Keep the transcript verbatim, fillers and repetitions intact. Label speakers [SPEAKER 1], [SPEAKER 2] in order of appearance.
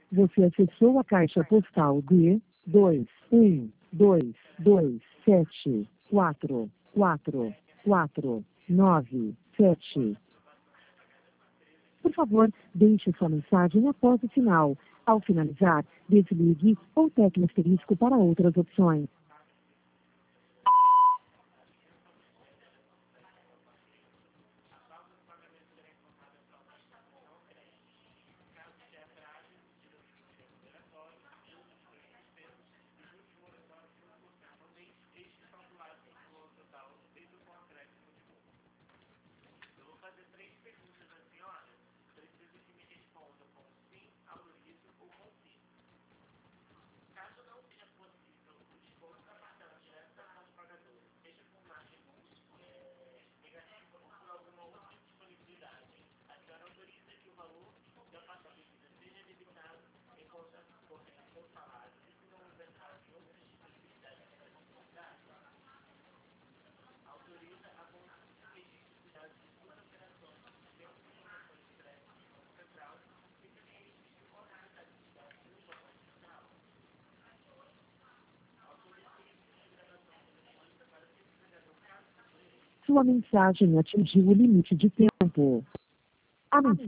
[SPEAKER 1] Você acessou a caixa postal de dois um dois dois sete quatro quatro quatro nove sete. Por favor, deixe sua mensagem após o sinal. Ao finalizar, desligue ou tecle asterisco para outras opções. Sua mensagem atingiu o limite de tempo. A mensagem